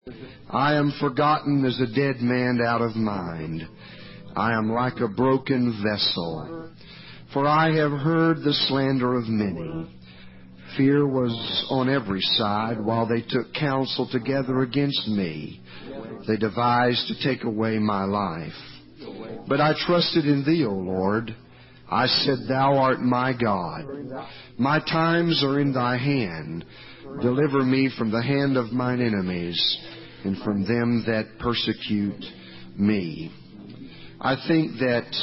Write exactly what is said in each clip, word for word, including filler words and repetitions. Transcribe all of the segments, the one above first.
I am forgotten as a dead man out of mind. I am like a broken vessel, for I have heard the slander of many. Fear was on every side while they took counsel together against me. They devised to take away my life. But I trusted in Thee, O Lord. I said, Thou art my God. My times are in Thy hand. Deliver me from the hand of mine enemies and from them that persecute me. I think that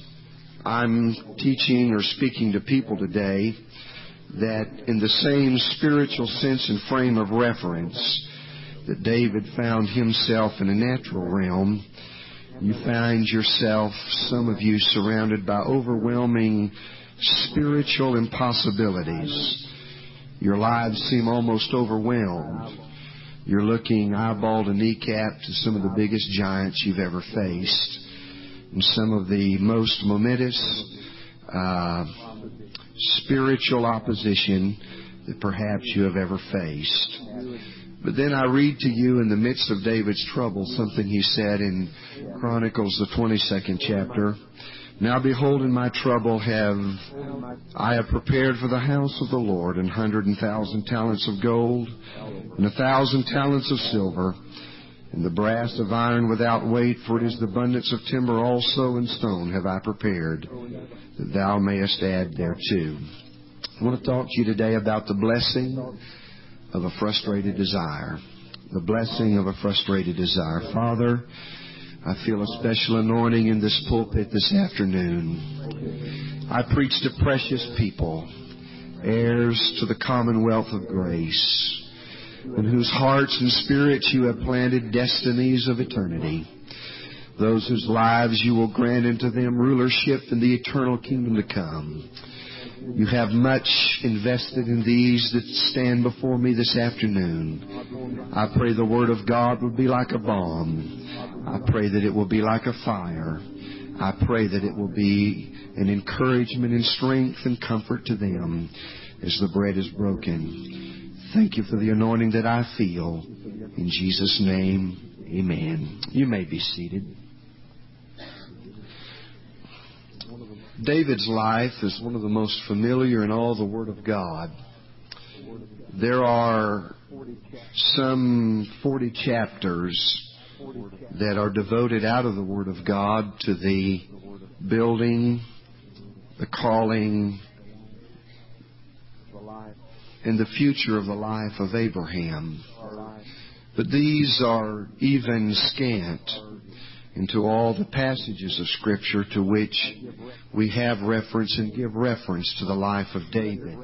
I'm teaching or speaking to people today that in the same spiritual sense and frame of reference that David found himself in a natural realm, you find yourself, some of you, surrounded by overwhelming spiritual impossibilities. Your lives seem almost overwhelmed. You're looking eyeball to kneecap to some of the biggest giants you've ever faced, and some of the most momentous uh, spiritual opposition that perhaps you have ever faced. But then I read to you in the midst of David's trouble something he said in Chronicles, the twenty-second chapter. Now behold, in my trouble have I have prepared for the house of the Lord an hundred and thousand talents of gold, and a thousand talents of silver, and the brass of iron without weight, for it is the abundance of timber also and stone have I prepared, that thou mayest add thereto. I want to talk to you today about the blessing of a frustrated desire. The blessing of a frustrated desire. Father, I feel a special anointing in this pulpit this afternoon. I preach to precious people, heirs to the commonwealth of grace, in whose hearts and spirits you have planted destinies of eternity. Those whose lives you will grant unto them rulership in the eternal kingdom to come. You have much invested in these that stand before me this afternoon. I pray the Word of God will be like a balm. I pray that it will be like a fire. I pray that it will be an encouragement and strength and comfort to them as the bread is broken. Thank you for the anointing that I feel. In Jesus' name, amen. You may be seated. David's life is one of the most familiar in all the Word of God. There are some forty chapters that are devoted out of the Word of God to the building, the calling, and the future of the life of Abraham. But these are even scant into all the passages of Scripture to which we have reference and give reference to the life of David.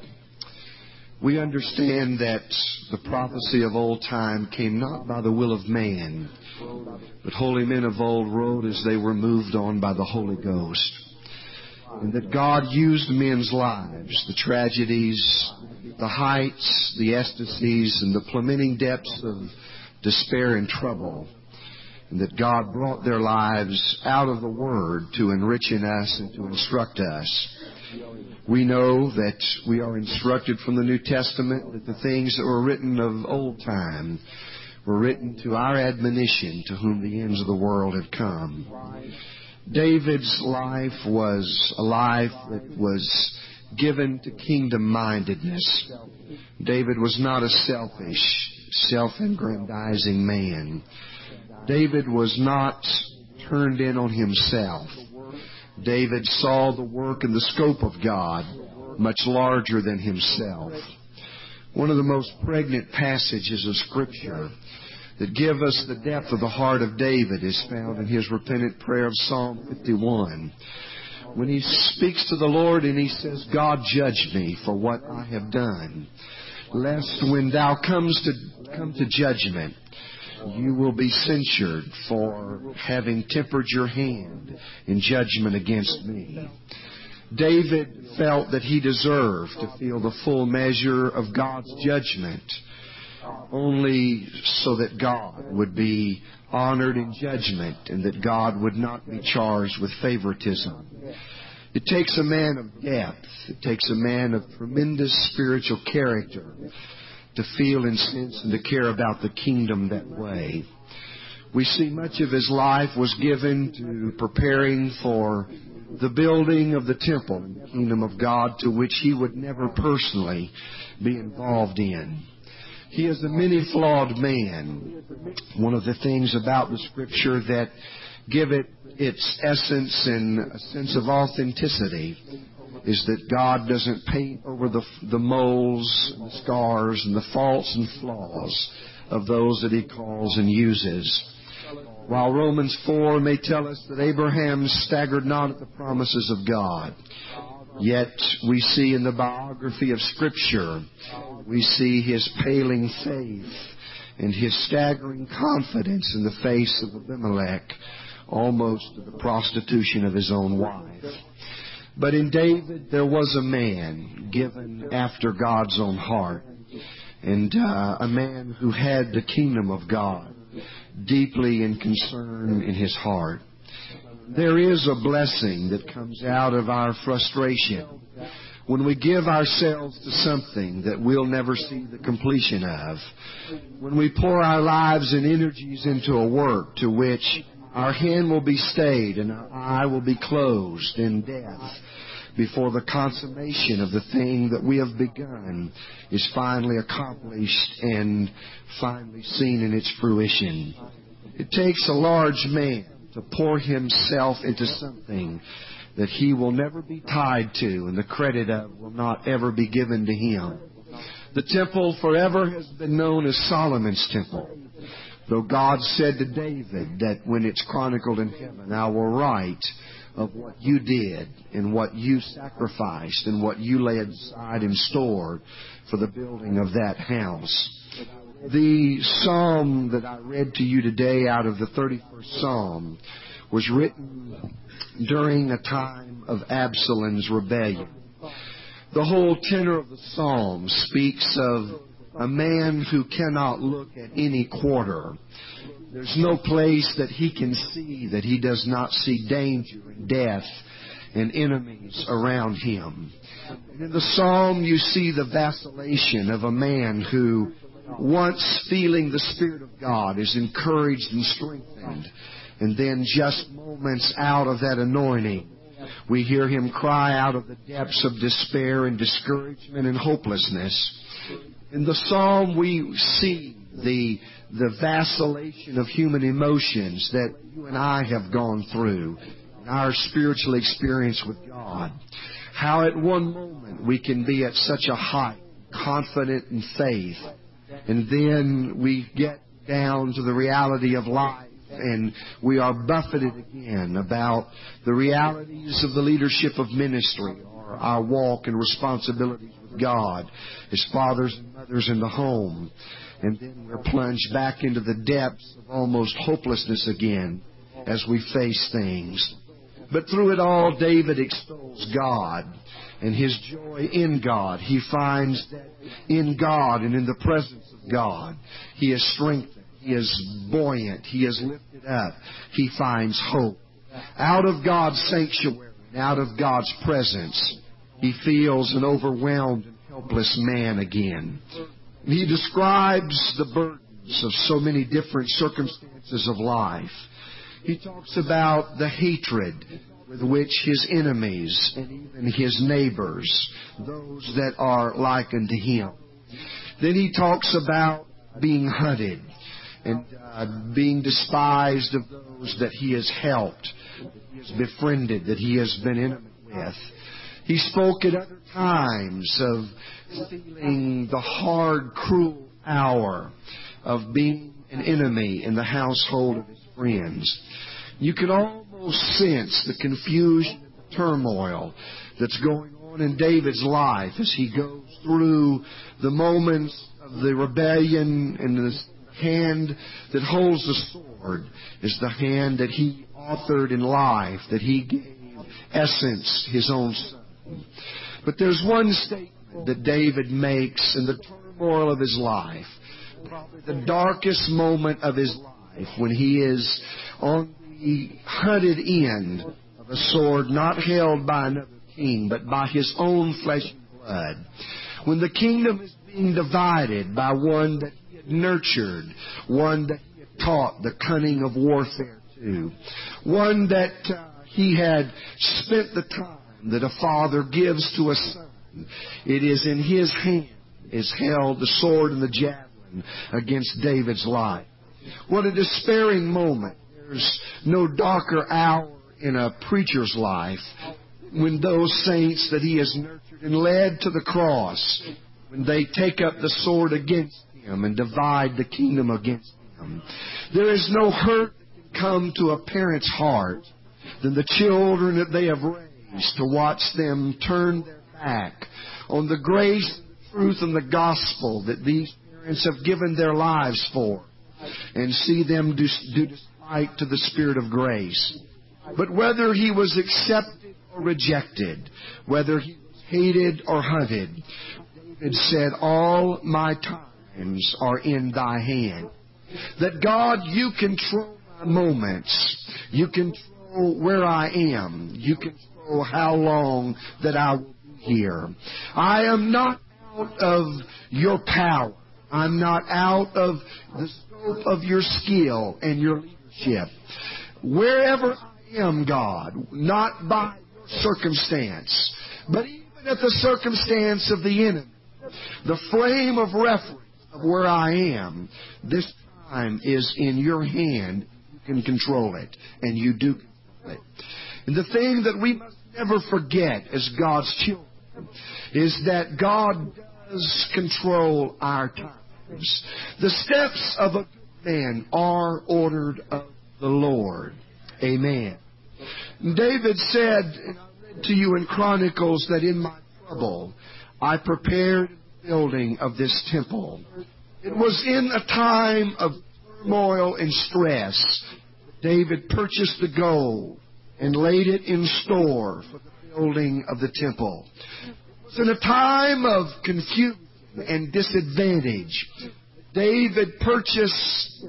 We understand that the prophecy of old time came not by the will of man, but holy men of old wrote as they were moved on by the Holy Ghost. And that God used men's lives, the tragedies, the heights, the ecstasies, and the plummeting depths of despair and trouble, and that God brought their lives out of the Word to enrich in us and to instruct us. We know that we are instructed from the New Testament that the things that were written of old time were written to our admonition, to whom the ends of the world have come. David's life was a life that was given to kingdom-mindedness. David was not a selfish, self-aggrandizing man. David was not turned in on himself. David saw the work and the scope of God much larger than himself. One of the most pregnant passages of Scripture that give us the depth of the heart of David is found in his repentant prayer of Psalm fifty-one. When he speaks to the Lord and he says, God, judge me for what I have done, lest when thou comes to come to judgment, you will be censured for having tempered your hand in judgment against me. David felt that he deserved to feel the full measure of God's judgment, only so that God would be honored in judgment and that God would not be charged with favoritism. It takes a man of depth, it takes a man of tremendous spiritual character to feel and sense and to care about the kingdom that way. We see much of his life was given to preparing for the building of the temple and the kingdom of God, to which he would never personally be involved in. He is a many-flawed man. One of the things about the Scripture that give it its essence and a sense of authenticity is that God doesn't paint over the, the moles and the scars and the faults and flaws of those that he calls and uses. While Romans four may tell us that Abraham staggered not at the promises of God, yet we see in the biography of Scripture, we see his paling faith and his staggering confidence in the face of Abimelech, almost to the prostitution of his own wife. But in David there was a man given after God's own heart, and uh, a man who had the kingdom of God deeply in concern in his heart. There is a blessing that comes out of our frustration when we give ourselves to something that we'll never see the completion of, when we pour our lives and energies into a work to which our hand will be stayed and our eye will be closed in death before the consummation of the thing that we have begun is finally accomplished and finally seen in its fruition. It takes a large man to pour himself into something that he will never be tied to and the credit of will not ever be given to him. The temple forever has been known as Solomon's temple, though God said to David that when it's chronicled in heaven, I will write of what you did and what you sacrificed and what you laid aside and stored for the building of that house. The psalm that I read to you today out of the thirty-first Psalm was written during a time of Absalom's rebellion. The whole tenor of the psalm speaks of a man who cannot look at any quarter. There's no place that he can see that he does not see danger and death and enemies around him. And in the psalm you see the vacillation of a man who, once feeling the Spirit of God, is encouraged and strengthened. And then just moments out of that anointing, we hear him cry out of the depths of despair and discouragement and hopelessness. In the psalm we see the the vacillation of human emotions that you and I have gone through in our spiritual experience with God. How at one moment we can be at such a height, confident in faith, and then we get down to the reality of life and we are buffeted again about the realities of the leadership of ministry or our walk and responsibilities with God as fathers and mothers in the home. And then we're plunged back into the depths of almost hopelessness again as we face things. But through it all, David extols God and his joy in God. He finds that in God and in the presence of God, he is strengthened, he is buoyant, he is lifted up, he finds hope. Out of God's sanctuary and out of God's presence, he feels an overwhelmed and helpless man again. He describes the burdens of so many different circumstances of life. He talks about the hatred with which his enemies and even his neighbors, those that are likened to him. Then he talks about being hunted and uh, being despised of those that he has helped, that he has befriended, that he has been intimate with. He spoke at other times of feeling the hard, cruel hour of being an enemy in the household of his friends. You can almost sense the confusion and the turmoil that's going on in David's life as he goes through the moments of the rebellion, and the hand that holds the sword is the hand that he authored in life, that he gave essence, his own son. But there's one statement that David makes in the turmoil of his life, probably the darkest moment of his life, when he is on the hunted end of a sword not held by another king, but by his own flesh and blood. When the kingdom is being being divided by one that he had nurtured, one that he had taught the cunning of warfare to, one that uh, he had spent the time that a father gives to a son. It is in his hand is held the sword and the javelin against David's life. What a despairing moment. There's no darker hour in a preacher's life when those saints that he has nurtured and led to the cross, when they take up the sword against him and divide the kingdom against him. There is no hurt that can come to a parent's heart than the children that they have raised, to watch them turn their back on the grace, the truth, and the gospel that these parents have given their lives for, and see them do, do despite to the Spirit of grace. But whether he was accepted or rejected, whether he was hated or hunted, David said, all my times are in thy hand. That God, you control my moments. You control where I am. You control how long that I will be here. I am not out of your power. I'm not out of the scope of your skill and your leadership. Wherever I am, God, not by your circumstance, but even at the circumstance of the enemy, the frame of reference of where I am, this time is in your hand. You can control it, and you do control it. And the thing that we must never forget as God's children is that God does control our times. The steps of a good man are ordered of the Lord. Amen. David said, and I read to you in Chronicles, that in my trouble I prepared the building of this temple. It was in a time of turmoil and stress that David purchased the gold and laid it in store for the building of the temple. It was in a time of confusion and disadvantage that David purchased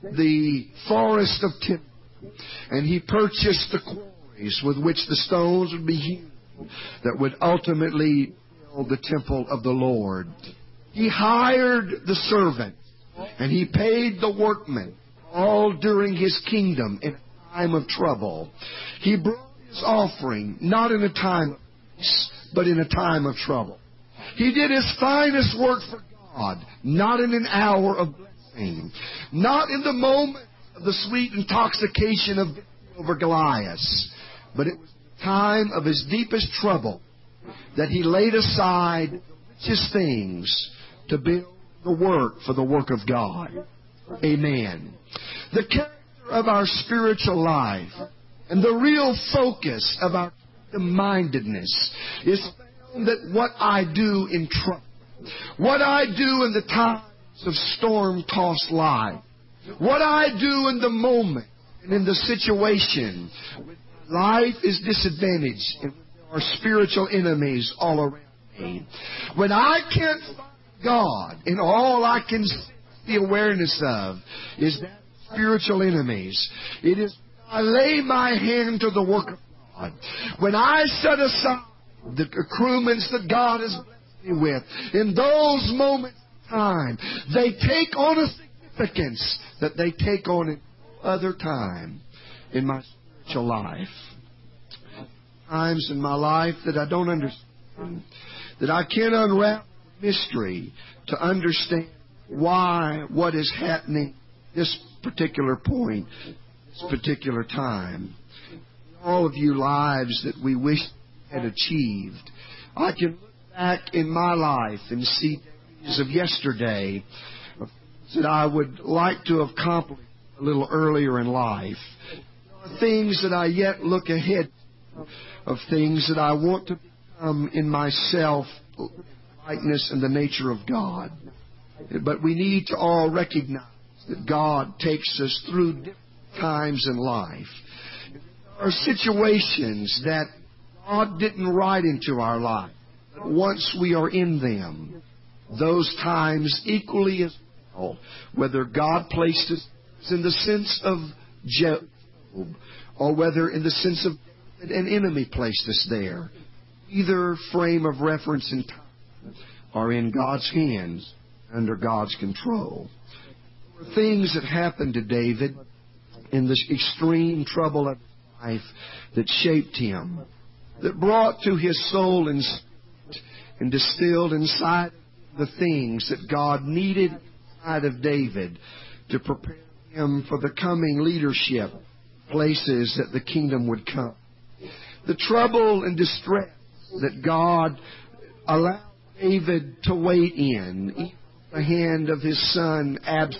the forest of timber, and he purchased the quarries with which the stones would be hewn that would ultimately build the temple of the Lord. He hired the servants, and he paid the workmen, all during his kingdom in a time of trouble. He brought his offering not in a time of peace, but in a time of trouble. He did his finest work for God, not in an hour of blessing, not in the moment of the sweet intoxication of over Goliath, but it was the time of his deepest trouble that he laid aside the richest things to build the work for the work of God. Amen. The character of our spiritual life and the real focus of our mindedness is found that what I do in trouble, what I do in the times of storm-tossed life, what I do in the moment and in the situation when life is disadvantaged and when there are spiritual enemies all around me. When I can't find God and all I can see the awareness of is that spiritual enemies. It is when I lay my hand to the work of God. When I set aside the accruements that God has blessed me with, in those moments of time, they take on a significance that they take on in no other time in my spiritual life. Times in my life that I don't understand, that I can't unravel the mystery to understand why what is happening at this particular point, this particular time. All of you lives that we wish had achieved, I can look back in my life and see days of yesterday of things that I would like to have accomplished a little earlier in life. There are things that I yet look ahead to, of things that I want to become in myself, likeness and the nature of God. But we need to all recognize that God takes us through different times in life. There are situations that God didn't write into our life, but once we are in them, those times equally as well, whether God placed us in the sense of Job, or whether in the sense of an enemy placed us there, either frame of reference in time, are in God's hands, under God's control. There were things that happened to David in this extreme trouble of his life that shaped him, that brought to his soul and spirit and distilled inside the things that God needed inside of David to prepare him for the coming leadership places that the kingdom would come. The trouble and distress that God allowed David to wait in, even at the hand of his son Absalom,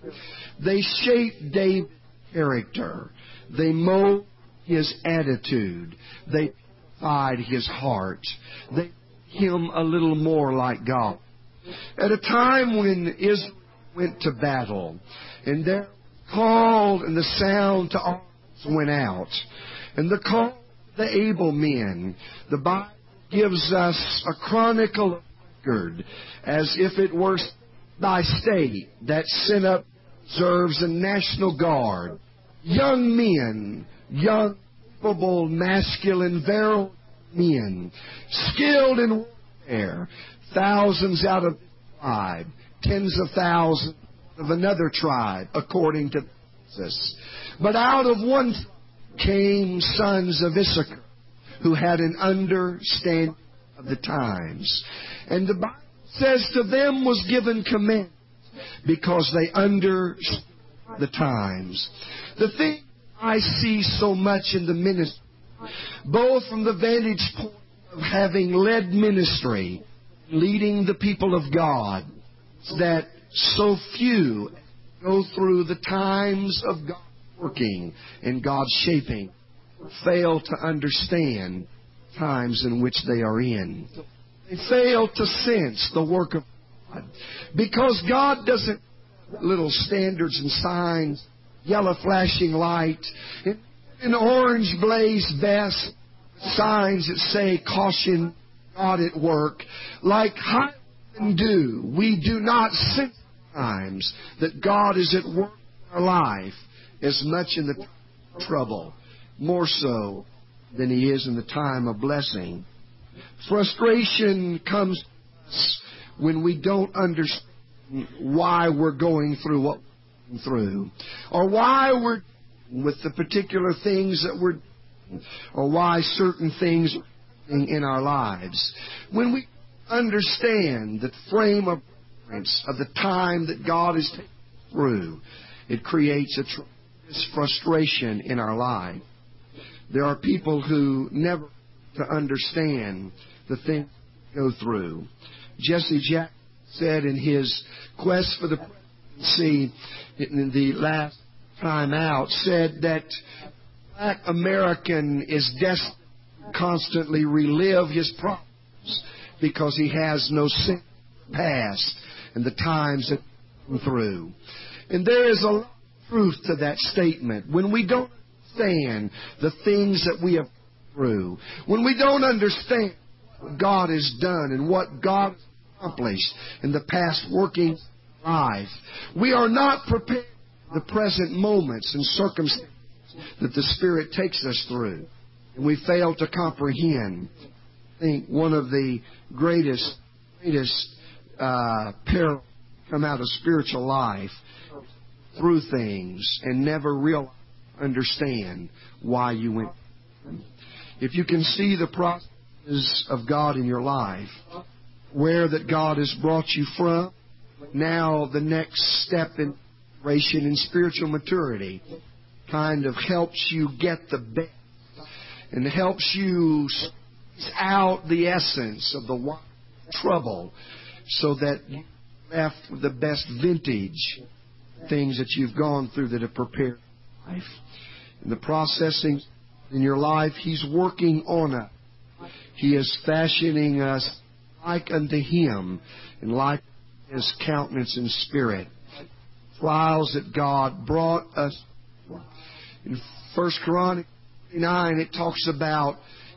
they shaped David's character. They molded his attitude. They purified his heart. They made him a little more like God. At a time when Israel went to battle, and their call and the sound to arms went out, and the call of the able men, the Bible gives us a chronicle record as if it were by state that sent up reserves and National Guard, young men, young, capable, masculine, virile men, skilled in warfare, thousands out of this tribe, tens of thousands of another tribe, according to census. But out of one came sons of Issachar, who had an understanding of the times. And the Bible says to them was given command because they understood the times. The thing I see so much in the ministry, both from the vantage point of having led ministry, leading the people of God, that so few go through the times of God working and God shaping, fail to understand times in which they are in. They fail to sense the work of God. Because God doesn't little standards and signs, yellow flashing light, an orange blaze vest, signs that say caution, God at work. Like highwaymen do, we do not sense times that God is at work in our life as much in the time of trouble, more so than He is in the time of blessing. Frustration comes to us when we don't understand why we're going through what we're going through, or why we're with the particular things that we're doing, or why certain things are happening in our lives. When we understand the frame of reference of the time that God is taking us through, it creates a tremendous frustration in our life. There are people who never to understand the things they go through. Jesse Jackson said in his quest for the presidency in the last time out, said that Black American is destined to constantly relive his problems because he has no sense of the past and the times that he's gone through. And there is a lot of truth to that statement. When we don't understand the things that we have gone through, when we don't understand what God has done and what God has accomplished in the past working life, we are not prepared for the present moments and circumstances that the Spirit takes us through. And we fail to comprehend. I think one of the greatest, greatest uh, perils come out of spiritual life through things and never realize, understand why you went through them. If you can see the processes of God in your life, where that God has brought you from, now the next step in generation in spiritual maturity kind of helps you get the best and helps you squeeze out the essence of the trouble so that you're left with the best vintage things that you've gone through that have prepared your life. In the processing in your life, He's working on us. He is fashioning us like unto Him and like His countenance and spirit. Trials that God brought us. In First Chronicles nine, it talks about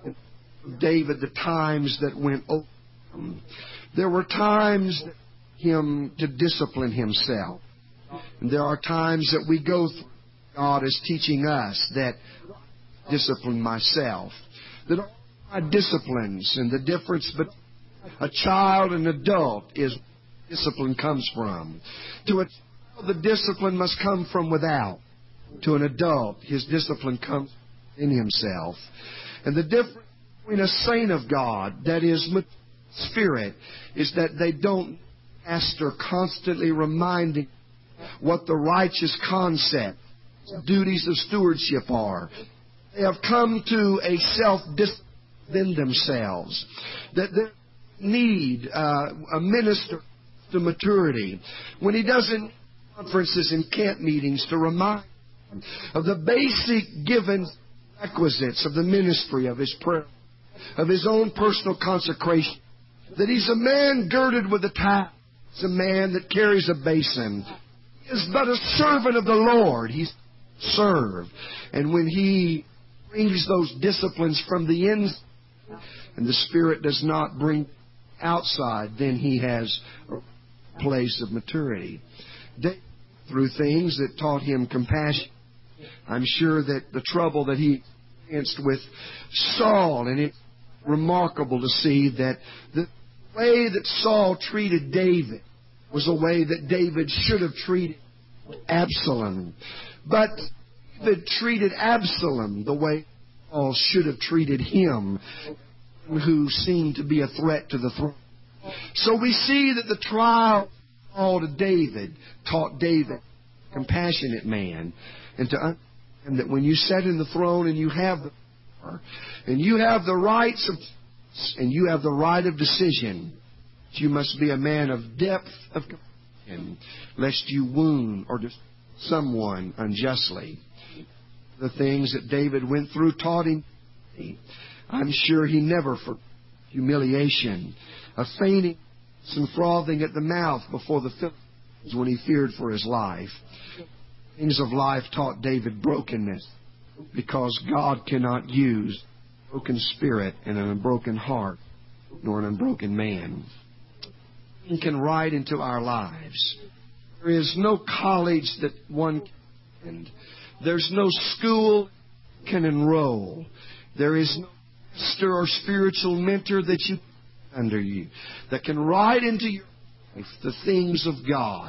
David, the times that went over him. There were times that him to discipline himself. And there are times that we go through. God is teaching us that discipline myself. That all my disciplines and the difference between a child, an adult, is discipline comes from. To a child, the discipline must come from without. To an adult, his discipline comes in himself. And the difference between a saint of God, that is spirit, is that they don't pastor constantly reminding what the righteous concept, duties of stewardship are. They have come to a self-discipline within themselves. That they need uh, a minister to maturity. When he doesn't conferences and camp meetings to remind him of the basic given requisites of the ministry, of his prayer, of his own personal consecration. That he's a man girded with a tie. He's a man that carries a basin. He is but a servant of the Lord. He's served. And when he brings those disciplines from the inside, and the Spirit does not bring outside, then he has a place of maturity. David, through things that taught him compassion, I'm sure that the trouble that he experienced with Saul, and it's remarkable to see that the way that Saul treated David was a way that David should have treated Absalom. But David treated Absalom the way Saul should have treated him, who seemed to be a threat to the throne. So we see that the trial called to David taught David, a compassionate man, and to understand that when you sit in the throne and you have the power, and you have the rights of, and you have the right of decision, you must be a man of depth of compassion, lest you wound or destroy someone unjustly. The things that David went through taught him. I'm sure he never forgot humiliation, a fainting and frothing at the mouth before the Philistines when he feared for his life. Things of life taught David brokenness, because God cannot use a broken spirit and an unbroken heart, nor an unbroken man. He can ride into our lives. There is no college that one can attend. There's no school can enroll. There is no pastor or spiritual mentor that you under you that can ride into your life the things of God,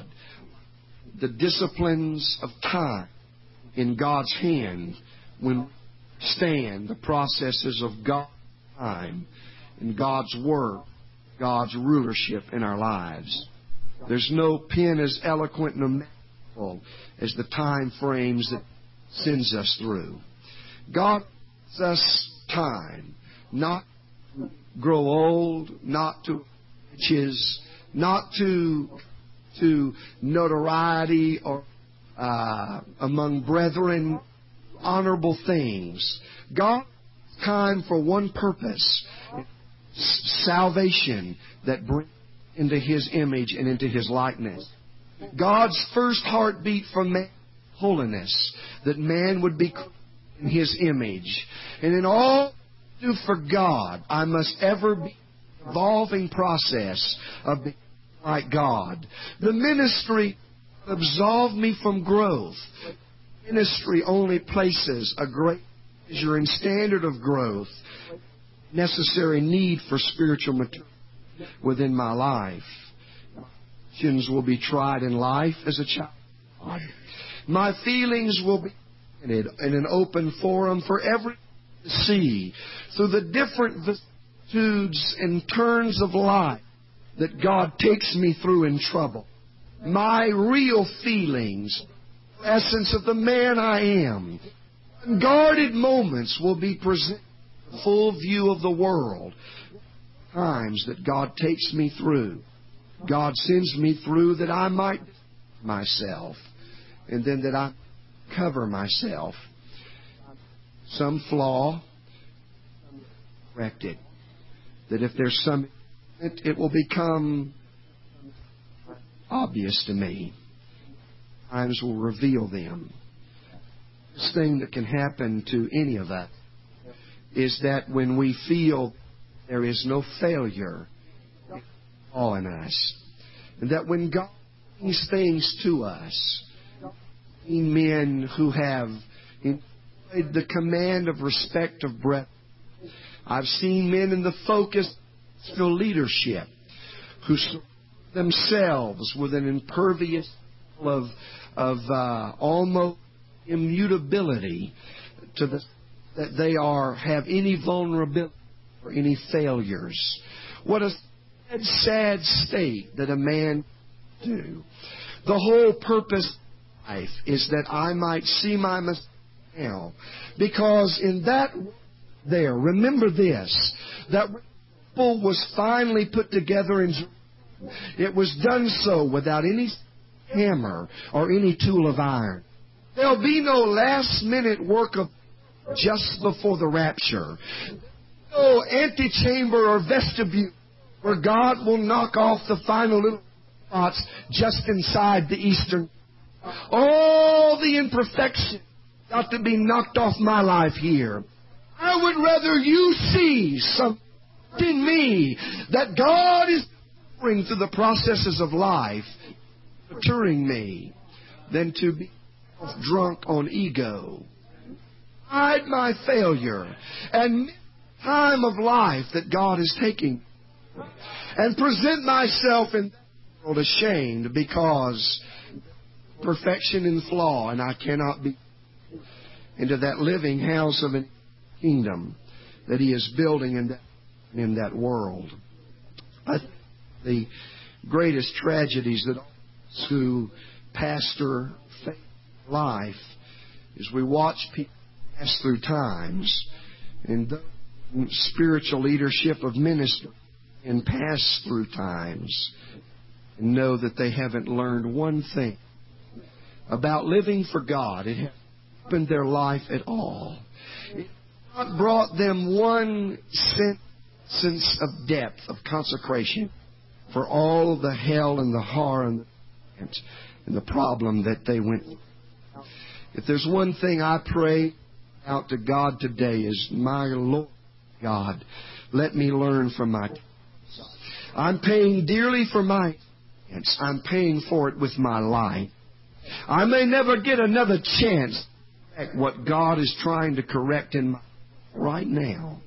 the disciplines of time in God's hand when we stand the processes of God's time in God's Word, God's rulership in our lives. There's no pen as eloquent and magical as the time frames that sends us through. God gives us time, not to grow old, not to riches, not to to notoriety or uh, among brethren, honorable things. God has time for one purpose: salvation that brings into His image and into His likeness. God's first heartbeat for man, holiness, that man would be in His image. And in all I do for God, I must ever be in the evolving process of being like God. The ministry absolved me from growth. Ministry only places a great measure and standard of growth, necessary need for spiritual maturity within my life. Questions will be tried in life as a child of God. My feelings will be in an open forum for everyone to see through the different vicissitudes and turns of life that God takes me through in trouble. My real feelings, essence of the man I am, unguarded moments will be presented in full view of the world. Times that God takes me through. God sends me through that I might myself, and then that I cover myself. Some flaw, correct it. That if there's some, it, it will become obvious to me. Times will reveal them. This thing that can happen to any of us is that when we feel there is no failure all in us, and that when God brings things to us, men who have enjoyed the command of respect of breath. I've seen men in the focus spiritual leadership who surround themselves with an impervious of of uh, almost immutability to the that they are have any vulnerability or any failures. What a sad, sad state that a man do. The whole purpose of life is that I might see my mistake now, because in that there, remember this, that temple was finally put together in Jerusalem. It was done so without any hammer or any tool of iron. There'll be no last minute work of just before the rapture. No antechamber or vestibule where God will knock off the final little spots just inside the eastern. All the imperfection got to be knocked off my life here. I would rather you see something in me that God is doing through the processes of life, maturing me, than to be drunk on ego. Hide my failure and time of life that God is taking, and present myself in the world ashamed because perfection and flaw, and I cannot be into that living house of a kingdom that He is building in that, in that world. I think the greatest tragedies that who pastor faith life is we watch people pass through times, and the spiritual leadership of ministry and pass through times and know that they haven't learned one thing about living for God. It hasn't opened their life at all. It has not brought them one sense of depth, of consecration for all the hell and the horror and the, and the problem that they went through. If there's one thing I pray out to God today is, my Lord God, let me learn from my experience. I'm paying dearly for my experience. I'm paying for it with my life. I may never get another chance to correct what God is trying to correct in my life right now.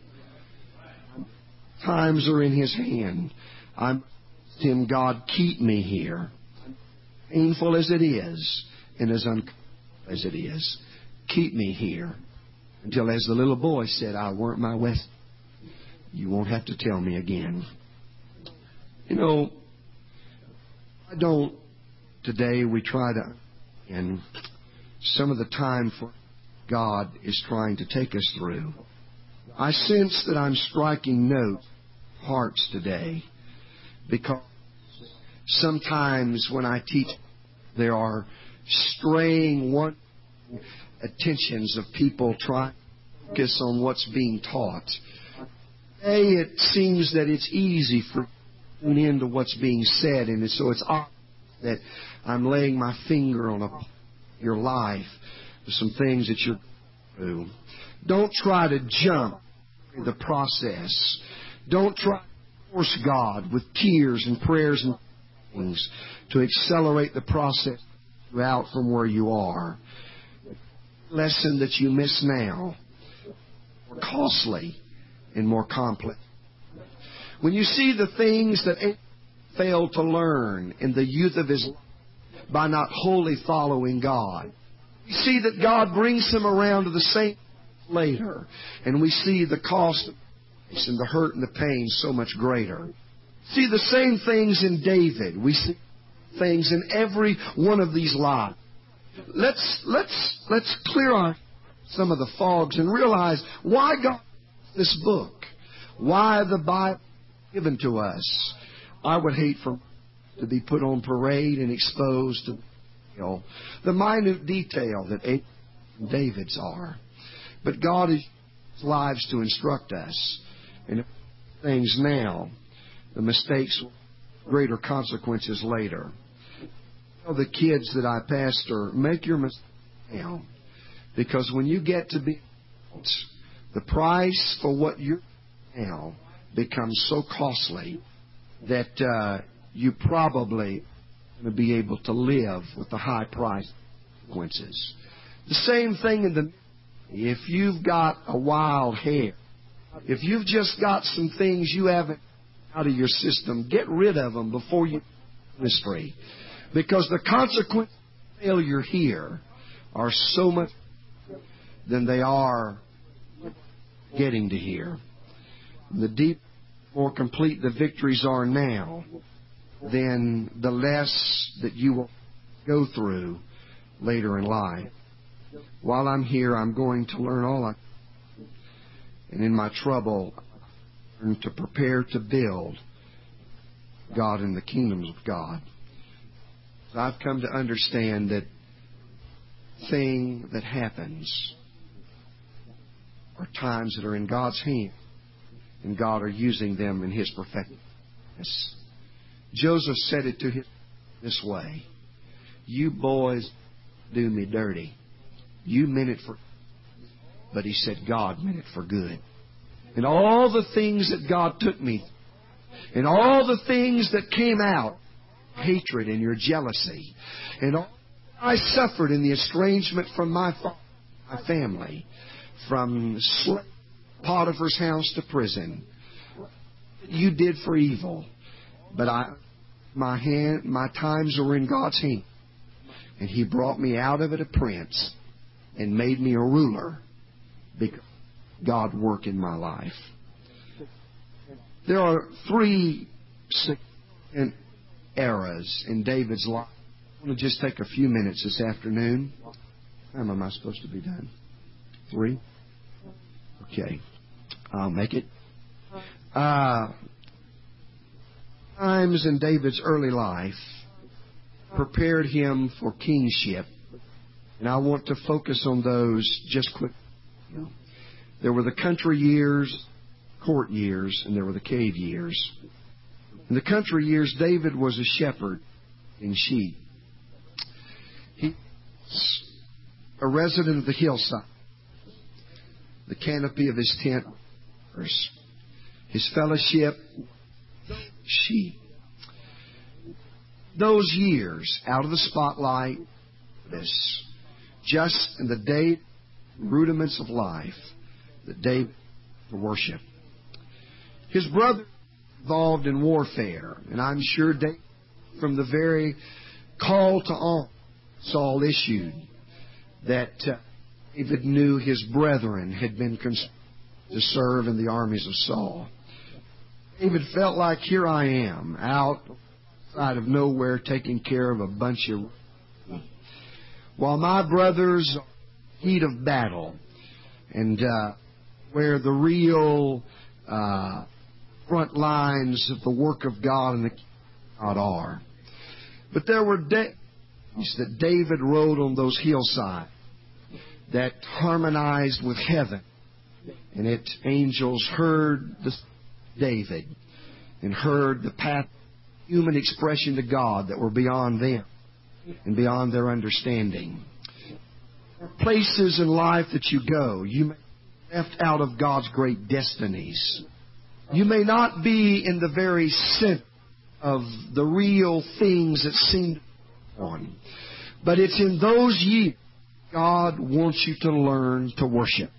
Times are in His hand. I'm asking Him, God, keep me here. Painful as it is, and as uncomfortable as it is, keep me here. Until, as the little boy said, I weren't my West. You won't have to tell me again. You know, I don't, today we try to, and some of the time for God is trying to take us through. I sense that I'm striking note hearts today, because sometimes when I teach, there are straying one attentions of people trying to focus on what's being taught. Today it seems that it's easy for to tune into what's being said, and so it's obvious that I'm laying my finger on a, your life, some things that you're going through. Don't try to jump the process. Don't try to force God with tears and prayers and things to accelerate the process out from where you are. Lesson that you miss now, more costly and more complex. When you see the things that Abraham failed to learn in the youth of his life by not wholly following God, we see that God brings him around to the same later, and we see the cost of this and the hurt and the pain so much greater. See the same things in David. We see things in every one of these lives. Let's let's let's clear our some of the fogs and realize why God this book, why the Bible is given to us. I would hate for to be put on parade and exposed to, you know, the minute detail that Abraham and David's are. But God is lives to instruct us in things now. The mistakes, greater consequences later. Tell the kids that I pastor, make your mistakes now, because when you get to be, the price for what you're now becomes so costly that uh, you probably going to be able to live with the high price consequences. The same thing in the if you've got a wild hair, if you've just got some things you haven't out of your system. Get rid of them before you ministry. Because the consequences of failure here are so much than they are getting to here. The deep, more complete the victories are now, then the less that you will go through later in life. While I'm here, I'm going to learn all I can. And in my trouble, I learn to prepare to build God in the kingdoms of God. So I've come to understand that thing that happens are times that are in God's hand, and God are using them in His perfectness. Joseph said it to him this way: "You boys do me dirty. You meant it for..." But he said God meant it for good. And all the things that God took me, and all the things that came out, hatred and your jealousy, and all I suffered in the estrangement from my father, my family, from slave Potiphar's house to prison, you did for evil. But I, my hand, my times were in God's hand, and He brought me out of it a prince and made me a ruler because God worked in my life. There are three significant eras in David's life. I want to just take a few minutes this afternoon. How am I supposed to be done? Three? Okay. I'll make it. Uh, times in David's early life prepared him for kingship. And I want to focus on those just quick. There were the country years, court years, and there were the cave years. In the country years, David was a shepherd in sheep. He was a resident of the hillside. The canopy of his tent, his fellowship, sheep. Those years out of the spotlight, this just in the day rudiments of life, the day to worship. His brother involved in warfare, and I'm sure David, from the very call to arms Saul issued, that uh, David knew his brethren had been conscripted to serve in the armies of Saul. David felt like, here I am, outside of nowhere, taking care of a bunch of... While my brothers are in the heat of battle, and uh, where the real uh, front lines of the work of God and the kingdom of God are. But there were days that David rode on those hillsides that harmonized with heaven, and it angels heard the David and heard the path human expression to God that were beyond them and beyond their understanding. Places in life that you go, you may be left out of God's great destinies. You may not be in the very center of the real things that seem to be on. But it's in those years God wants you to learn to worship.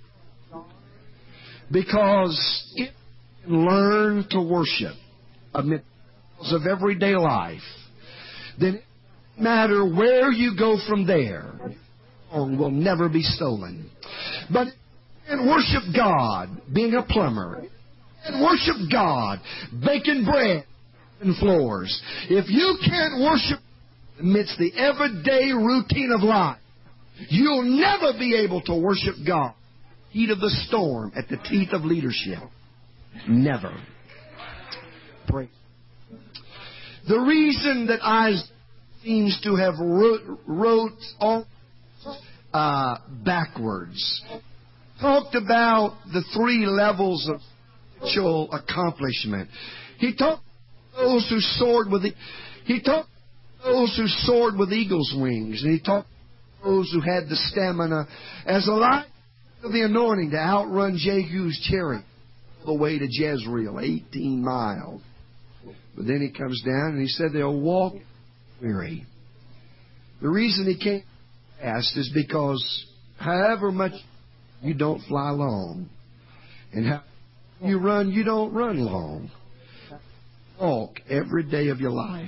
Because if you can learn to worship amidst of everyday life, then it doesn't matter where you go from there, will never be stolen. But and worship God being a plumber, and worship God baking bread and floors. If you can't worship amidst the everyday routine of life, you'll never be able to worship God. Heat of the storm at the teeth of leadership. Never. Pray. The reason that Isaiah seems to have wrote, wrote all uh, backwards, talked about the three levels of spiritual accomplishment. He talked about those who soared with the, he talked about those who soared with eagle's wings, and he talked about those who had the stamina as a light of the anointing to outrun Jehu's chariot all the way to Jezreel, eighteen miles. But then he comes down and he said they'll walk weary. The reason he came fast is because however much you don't fly long, and how you run, you don't run long. walk every day of your life.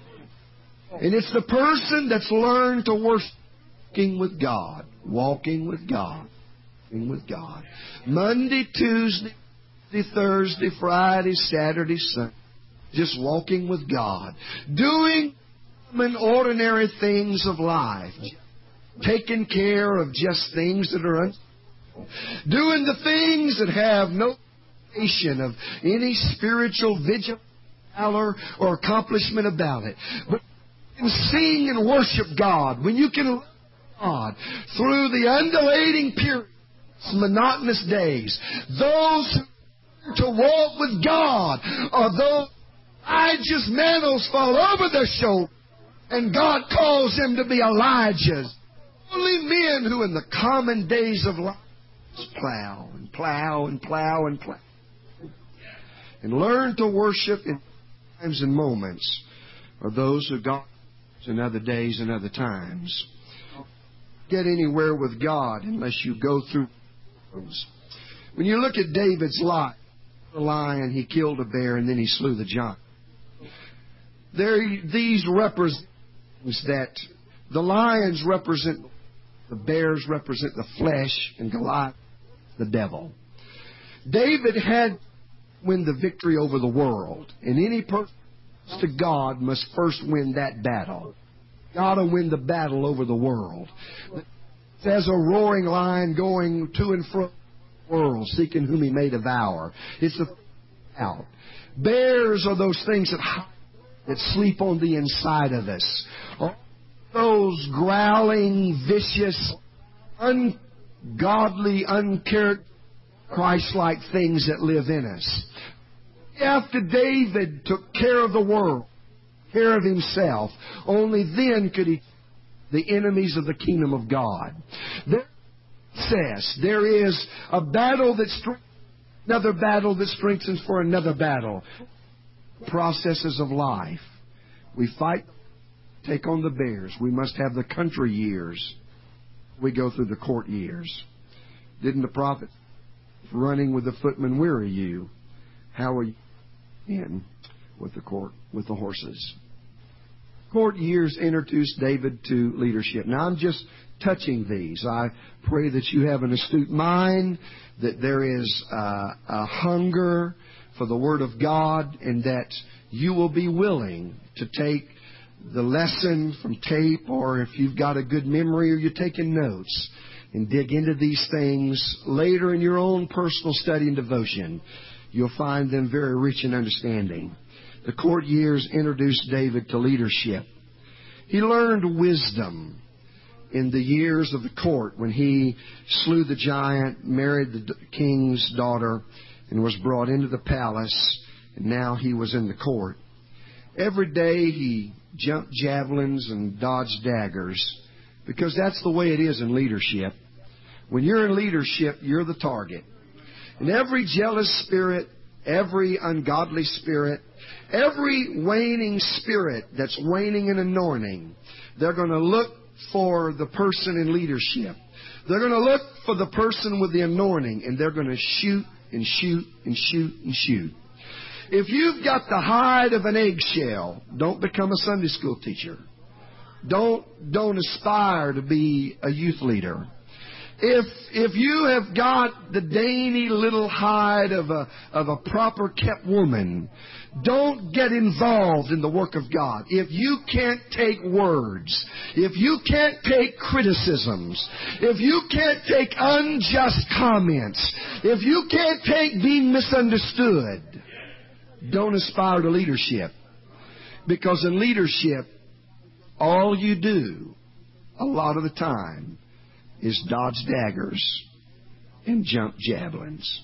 And it's the person that's learned to worship walking with God, walking with God, walking with God. Monday, Tuesday, Thursday, Friday, Saturday, Sunday. Just walking with God. Doing common, ordinary things of life. Taking care of just things that are un- doing the things that have no indication of any spiritual vigilance, valor, or accomplishment about it. But you can sing and worship God. When you can love God through the undulating periods, monotonous days. Those who to walk with God are those Elijah's mantles fall over their shoulders, and God calls them to be Elijahs. Only men who in the common days of life plow and plow and plow and plow and learn to worship in times and moments are those who God in other days and other times. Get anywhere with God unless you go through those. When you look at David's life, the lion, he killed a bear, and then he slew the giant. There, these represent that the lions represent, the bears represent the flesh, and Goliath, the devil. David had to win the victory over the world, and any person to God must first win that battle. God will win the battle over the world. As a roaring lion going to and fro the world, seeking whom he may devour. It's the out. Bears are those things that hide, that sleep on the inside of us. All those growling, vicious, ungodly, uncharacteristic, Christ-like things that live in us. After David took care of the world, care of himself, only then could he the enemies of the kingdom of God. There says there is a battle that strengthens another battle that strengthens for another battle. Processes of life. We fight, take on the bears. We must have the country years. We go through the court years. Didn't the prophet, running with the footmen weary you? How are you in with the court, with the horses? Court years introduced David to leadership. Now I'm just touching these. I pray that you have an astute mind, that there is uh, a hunger for the Word of God, and that you will be willing to take the lesson from tape, or if you've got a good memory or you're taking notes, and dig into these things later in your own personal study and devotion. You'll find them very rich in understanding. The court years introduced David to leadership. He learned wisdom in the years of the court when he slew the giant, married the king's daughter, and was brought into the palace, and now he was in the court. Every day he jumped javelins and dodged daggers, because that's the way it is in leadership. When you're in leadership, you're the target. And every jealous spirit, every ungodly spirit, every waning spirit that's waning in anointing, they're going to look for the person in leadership. They're going to look for the person with the anointing, and they're going to shoot and shoot and shoot and shoot. If you've got the hide of an eggshell, don't become a Sunday school teacher. Don't, don't aspire to be a youth leader. If if you have got the dainty little hide of a of a proper kept woman, don't get involved in the work of God. If you can't take words, if you can't take criticisms, if you can't take unjust comments, if you can't take being misunderstood, don't aspire to leadership. Because in leadership, all you do, a lot of the time, is dodge daggers and jump javelins.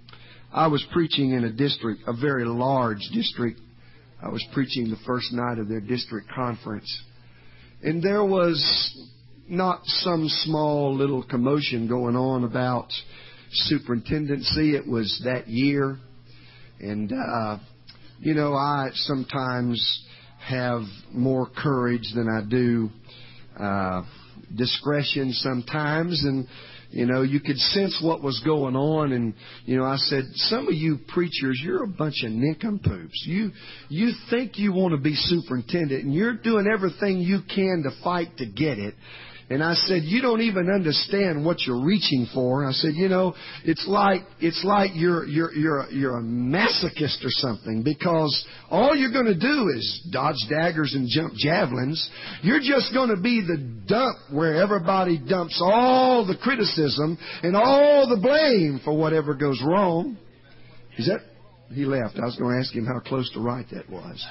I was preaching in a district, a very large district. I was preaching the first night of their district conference. And there was not some small little commotion going on about superintendency. It was that year. And, uh, you know, I sometimes have more courage than I do uh discretion sometimes, and You know, you could sense what was going on. And, you know, I said, some of you preachers, you're a bunch of nincompoops. You, you think you want to be superintendent, and you're doing everything you can to fight to get it. And I said, you don't even understand what you're reaching for. I said, you know, it's like it's like you're you're you're a, you're a masochist or something, because all you're going to do is dodge daggers and jump javelins. You're just going to be the dump where everybody dumps all the criticism and all the blame for whatever goes wrong. Is that? He left. I was going to ask him how close to right that was.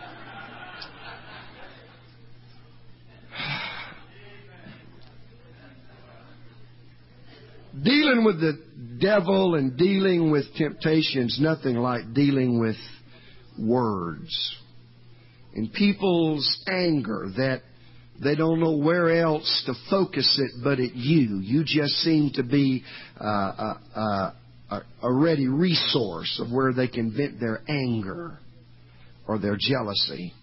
Dealing with the devil and dealing with temptation is nothing like dealing with words. And people's anger, that they don't know where else to focus it but at you. You just seem to be uh, a, a, a ready resource of where they can vent their anger or their jealousy.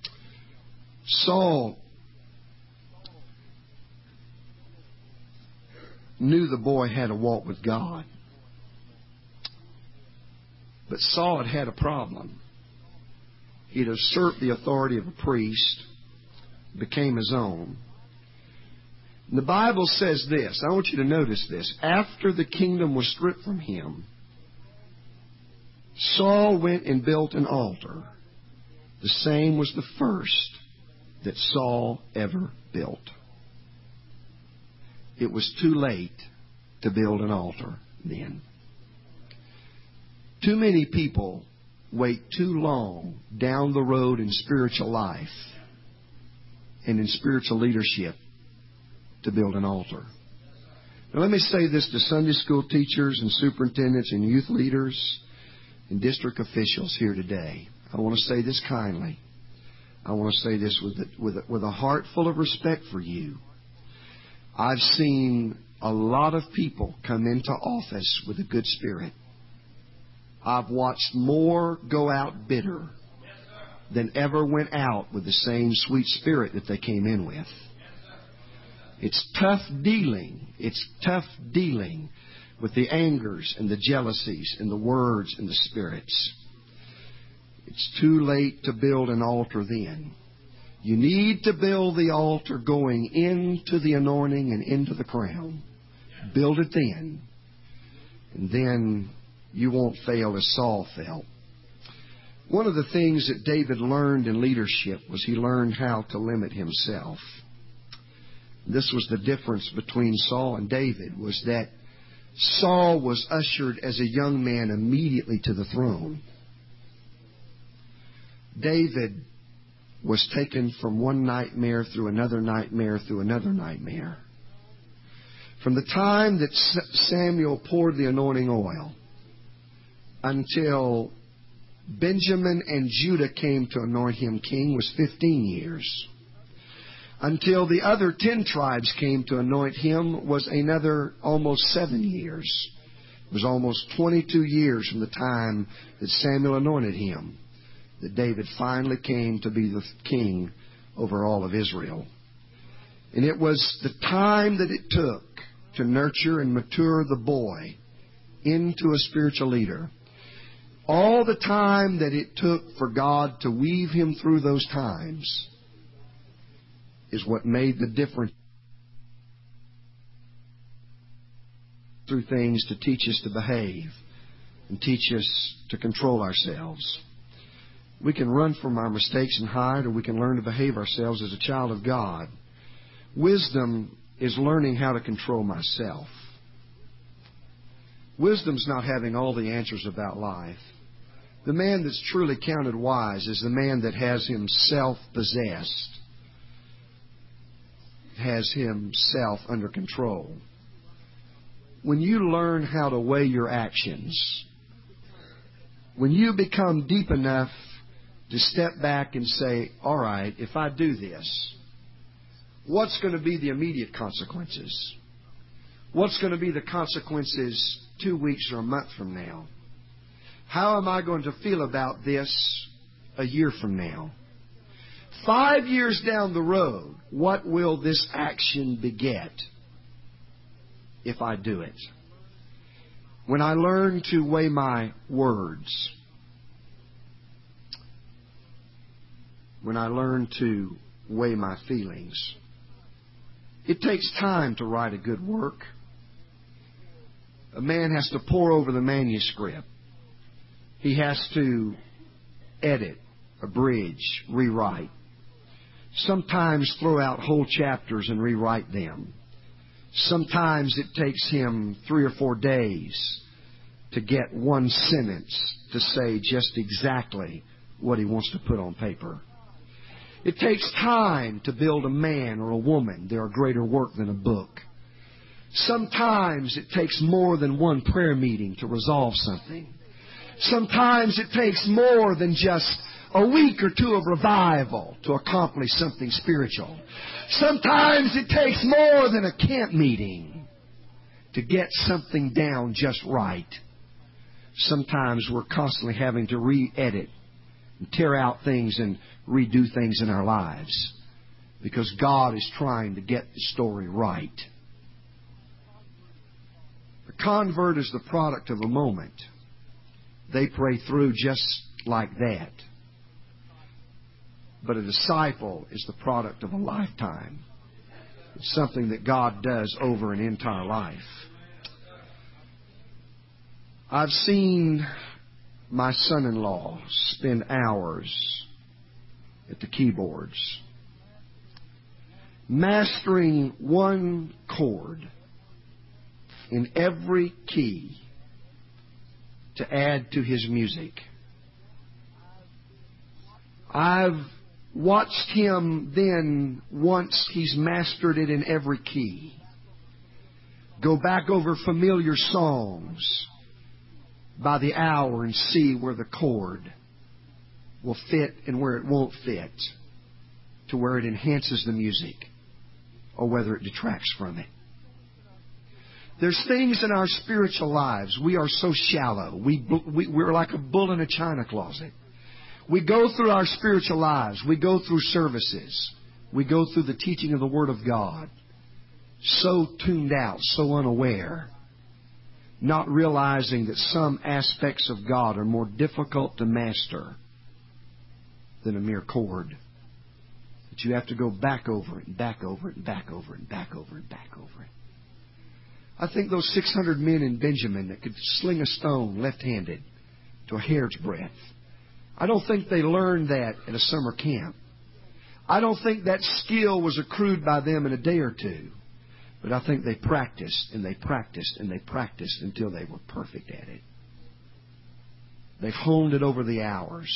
Saul knew the boy had a walk with God. But Saul had had a problem. He'd usurped the authority of a priest, became his own. And the Bible says this. I want you to notice this. After the kingdom was stripped from him, Saul went and built an altar. The same was the first that Saul ever built. It was too late to build an altar then. Too many people wait too long down the road in spiritual life and in spiritual leadership to build an altar. Now let me say this to Sunday school teachers and superintendents and youth leaders and district officials here today. I want to say this kindly. I want to say this with a, with a, with a heart full of respect for you. I've seen a lot of people come into office with a good spirit. I've watched more go out bitter than ever went out with the same sweet spirit that they came in with. It's tough dealing. It's tough dealing with the angers and the jealousies and the words and the spirits. It's too late to build an altar then. You need to build the altar going into the anointing and into the crown. Build it then. And then you won't fail as Saul fell. One of the things that David learned in leadership was he learned how to limit himself. This was the difference between Saul and David, was that Saul was ushered as a young man immediately to the throne. David was taken from one nightmare through another nightmare through another nightmare. From the time that Samuel poured the anointing oil until Benjamin and Judah came to anoint him king was fifteen years. Until the other ten tribes came to anoint him was another almost seven years. It was almost twenty-two years from the time that Samuel anointed him that David finally came to be the king over all of Israel. And it was the time that it took to nurture and mature the boy into a spiritual leader. All the time that it took for God to weave him through those times is what made the difference through things to teach us to behave and teach us to control ourselves. We can run from our mistakes and hide, or we can learn to behave ourselves as a child of God. Wisdom is learning how to control myself. Wisdom's not having all the answers about life. The man that's truly counted wise is the man that has himself possessed, has himself under control. When you learn how to weigh your actions, when you become deep enough to step back and say, all right, if I do this, what's going to be the immediate consequences? What's going to be the consequences two weeks or a month from now? How am I going to feel about this a year from now? Five years down the road, what will this action beget if I do it. When I learn to weigh my words. When I learn to weigh my feelings. It takes time to write a good work. A man has to pore over the manuscript. He has to edit, abridge, rewrite. Sometimes throw out whole chapters and rewrite them. Sometimes it takes him three or four days to get one sentence to say just exactly what he wants to put on paper. It takes time to build a man or a woman. They're a greater work than a book. Sometimes it takes more than one prayer meeting to resolve something. Sometimes it takes more than just a week or two of revival to accomplish something spiritual. Sometimes it takes more than a camp meeting to get something down just right. Sometimes we're constantly having to re-edit and tear out things and redo things in our lives because God is trying to get the story right. A convert is the product of a moment. They pray through just like that. But a disciple is the product of a lifetime. It's something that God does over an entire life. I've seen my son-in-law spend hours at the keyboards, mastering one chord in every key to add to his music. I've watched him then, once he's mastered it in every key, go back over familiar songs by the hour and see where the chord will fit and where it won't fit, to where it enhances the music or whether it detracts from it. There's things in our spiritual lives. We are so shallow. We, we, we're like a bull in a china closet. We go through our spiritual lives. We go through services. We go through the teaching of the Word of God. So tuned out, so unaware, not realizing that some aspects of God are more difficult to master than a mere chord. That you have to go back over it and back over it and back over it and back over it and back over it. I think those six hundred men in Benjamin that could sling a stone left-handed to a hair's breadth, I don't think they learned that at a summer camp. I don't think that skill was accrued by them in a day or two. But I think they practiced and they practiced and they practiced until they were perfect at it. They honed it over the hours.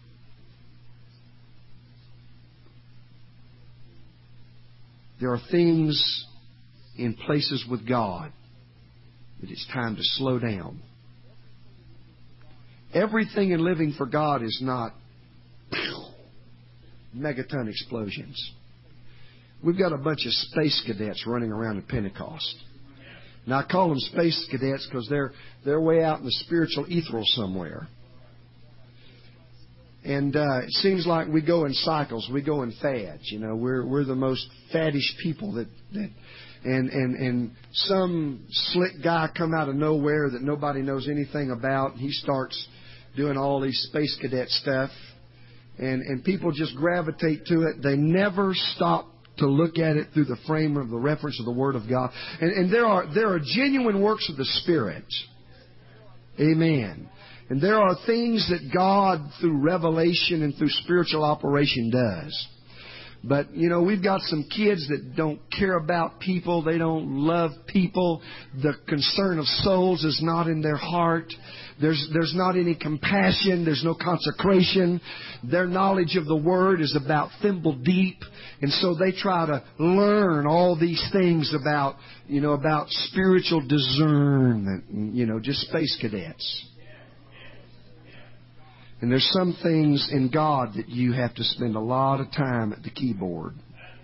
There are things in places with God that it's time to slow down. Everything in living for God is not megaton explosions. We've got a bunch of space cadets running around at Pentecost. Now, I call them space cadets because they're they're way out in the spiritual ethereal somewhere. And uh, it seems like we go in cycles, we go in fads. You know, we're we're the most faddish people that that, and and and some slick guy come out of nowhere that nobody knows anything about. He starts doing all these space cadet stuff, and and people just gravitate to it. They never stop to look at it through the frame of the reference of the Word of God. And, and there are there are genuine works of the Spirit. Amen. And there are things that God, through revelation and through spiritual operation, does. But, you know, we've got some kids that don't care about people. They don't love people. The concern of souls is not in their heart. There's, there's not any compassion. There's no consecration. Their knowledge of the Word is about thimble deep. And so they try to learn all these things about, you know, about spiritual discernment, you know, just space cadets. And there's some things in God that you have to spend a lot of time at the keyboard.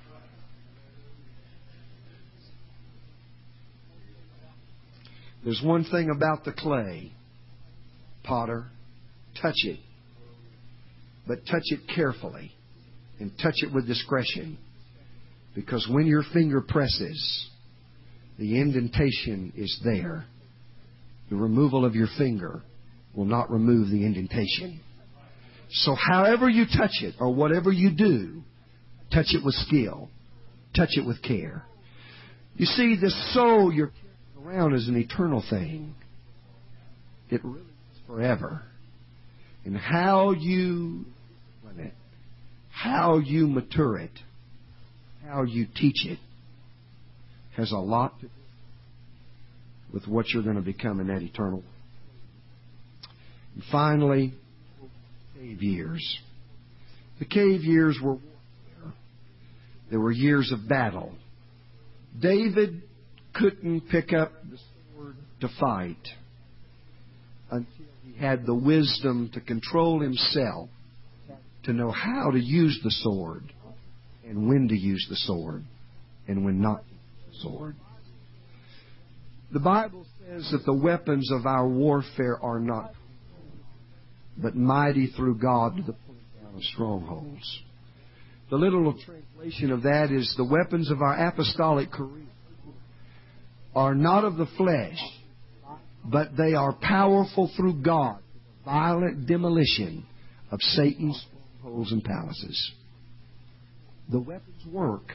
There's one thing about the clay, potter, touch it. But touch it carefully and touch it with discretion. Because when your finger presses, the indentation is there. The removal of your finger will not remove the indentation. So however you touch it, or whatever you do, touch it with skill. Touch it with care. You see, the soul you're carrying around is an eternal thing. It really is forever. And how you it, how you mature it, how you teach it, has a lot to do with what you're going to become in that eternal. And finally, cave years. The cave years were warfare. There were years of battle. David couldn't pick up the sword to fight until he had the wisdom to control himself, to know how to use the sword, and when to use the sword, and when not to use the sword. The Bible says that the weapons of our warfare are not, but mighty through God to the pulling down of strongholds. The literal translation of that is, the weapons of our apostolic career are not of the flesh, but they are powerful through God, violent demolition of Satan's strongholds and palaces. The weapons work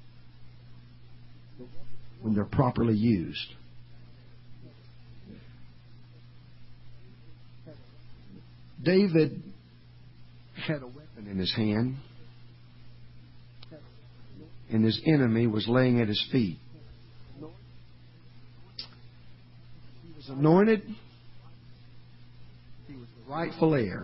when they're properly used. David had a weapon in his hand, and his enemy was laying at his feet. He was anointed. He was the rightful heir.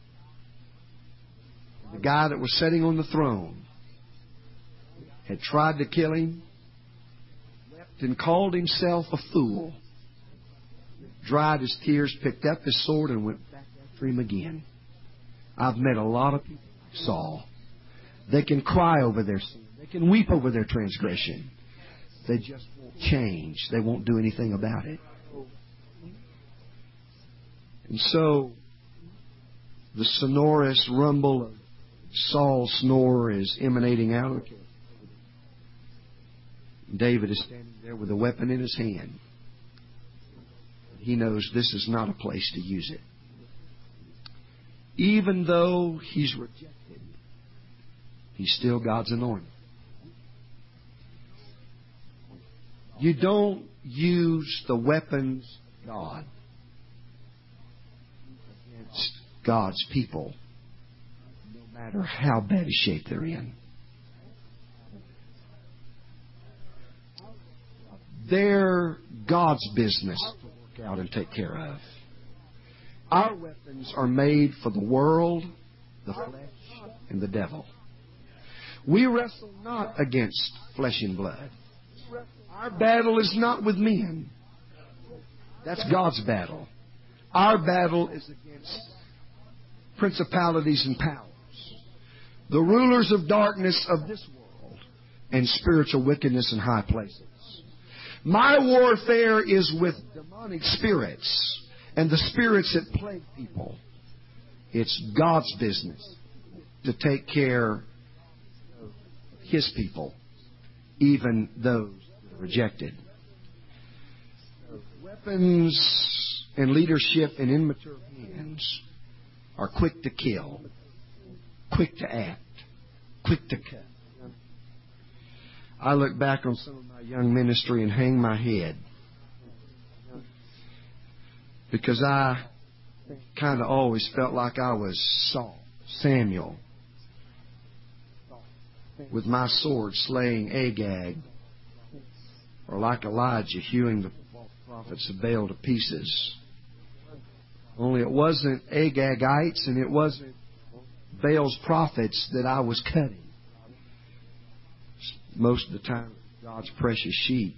The guy that was sitting on the throne had tried to kill him, wept and called himself a fool, dried his tears, picked up his sword, and went back after him again. I've met a lot of people like Saul. They can cry over their sin. They can weep over their transgression. They just won't change. They won't do anything about it. And so, the sonorous rumble of Saul's snore is emanating out of the cave. David is standing there with a weapon in his hand. He knows this is not a place to use it. Even though he's rejected, he's still God's anointed. You don't use the weapons of God against God's people, no matter how bad a shape they're in. They're God's business to work out and take care of. Our weapons are made for the world, the flesh, and the devil. We wrestle not against flesh and blood. Our battle is not with men. That's God's battle. Our battle is against principalities and powers, the rulers of darkness of this world, and spiritual wickedness in high places. My warfare is with demonic spirits and the spirits that plague people. It's God's business to take care of His people, even those that are rejected. Weapons and leadership in immature hands are quick to kill, quick to act, quick to cut. I look back on some of my young ministry and hang my head, because I kind of always felt like I was Saul, Samuel, with my sword slaying Agag, or like Elijah hewing the prophets of Baal to pieces. Only it wasn't Agagites and it wasn't Baal's prophets that I was cutting. Most of the time, God's precious sheep.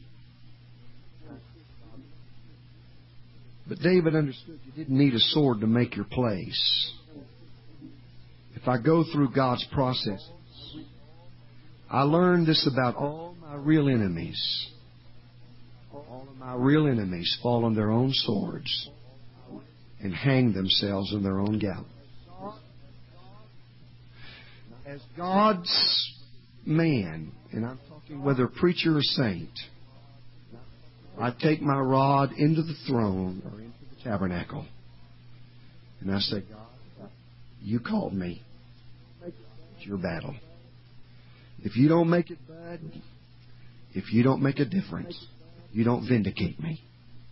But David understood you didn't need a sword to make your place. If I go through God's process, I learned this about all my real enemies. All of my real enemies fall on their own swords and hang themselves in their own gallows. As God's man, and I'm talking whether preacher or saint, I take my rod into the throne or into the tabernacle, and I say, God, you called me. It's your battle. If you don't make it, bud, if you don't make a difference, you don't vindicate me,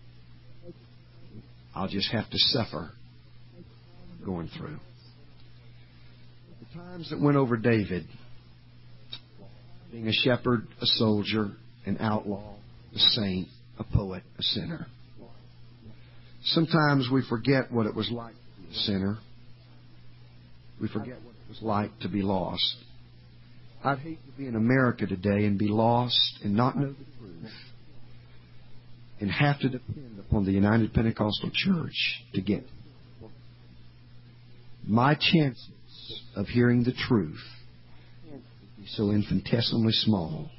I'll just have to suffer going through. The times that went over David, being a shepherd, a soldier, an outlaw, a saint, a poet, a sinner. Sometimes we forget what it was like to be a sinner. We forget what it was like to be lost. I'd hate to be in America today and be lost and not know the truth and have to depend upon the United Pentecostal Church to get it. My chances of hearing the truth would be so infinitesimally small.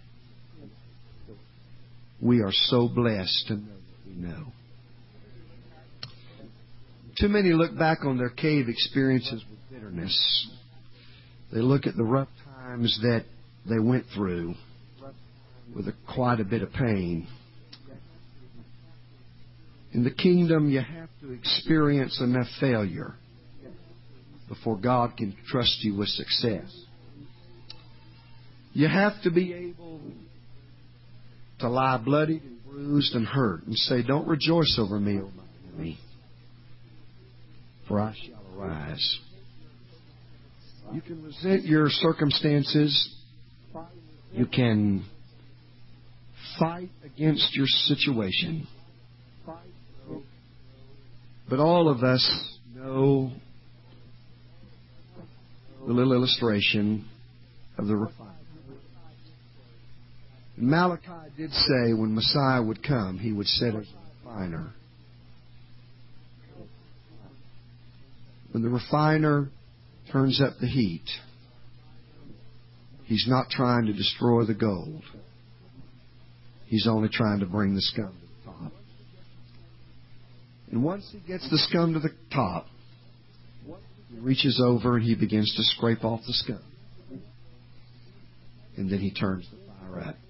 We are so blessed to know what we know. Too many look back on their cave experiences with bitterness. They look at the rough times that they went through with a, quite a bit of pain. In the kingdom, you have to experience enough failure before God can trust you with success. You have to be able to lie bloodied and bruised and hurt and say, don't rejoice over me, O my enemy, for I shall arise. You can resent your circumstances. You can fight against your situation. But all of us know the little illustration of the refiner. Malachi did say when Messiah would come, He would sit as a refiner. When the refiner turns up the heat, he's not trying to destroy the gold. He's only trying to bring the scum to the top. And once he gets the scum to the top, he reaches over and he begins to scrape off the scum. And then he turns the fire up.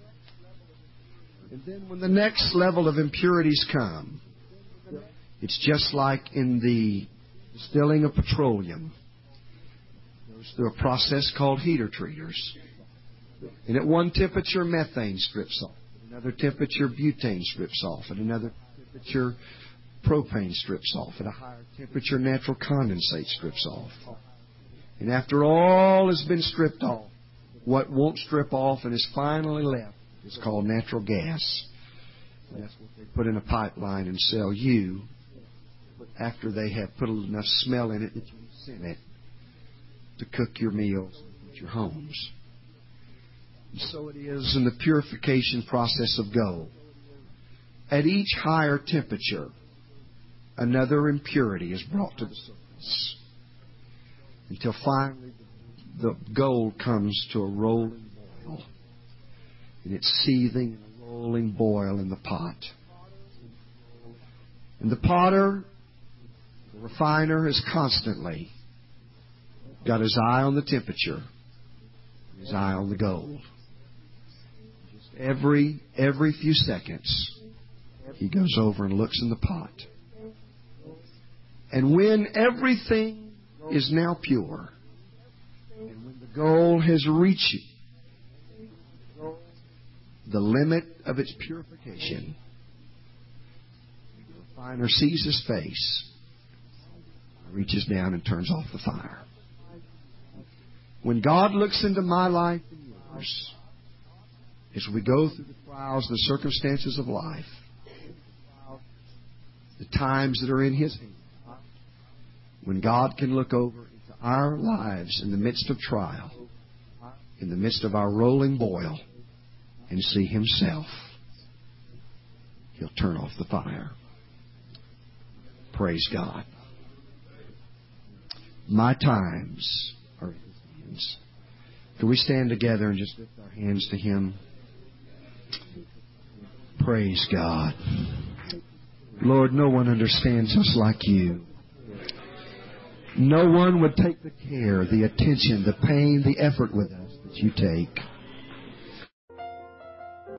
And then when the next level of impurities come, it's just like in the distilling of petroleum. It goes through a process called heater treaters. And at one temperature, methane strips off. At another temperature, butane strips off. At another temperature, propane strips off. At a higher temperature, natural condensate strips off. And after all has been stripped off, what won't strip off and is finally left is called natural gas. And that's what they put in a pipeline and sell you after they have put enough smell in it that you can scent it to cook your meals at your homes. And so it is in the purification process of gold. At each higher temperature, another impurity is brought to the surface until finally the gold comes to a rolling boil. And it's seething in a rolling boil in the pot. And the potter, the refiner, is constantly got his eye on the temperature, his eye on the gold. Just every every few seconds, he goes over and looks in the pot. And when everything is now pure, and when the gold has reached the limit of its purification, the refiner sees his face, reaches down and turns off the fire. When God looks into my life and yours, as we go through the trials and the circumstances of life, the times that are in His hand, when God can look over into our lives in the midst of trial, in the midst of our rolling boil, and see Himself, He'll turn off the fire. Praise God. My times are in His hands. Can we stand together and just lift our hands to Him? Praise God. Lord, no one understands us like You. No one would take the care, the attention, the pain, the effort with us that You take.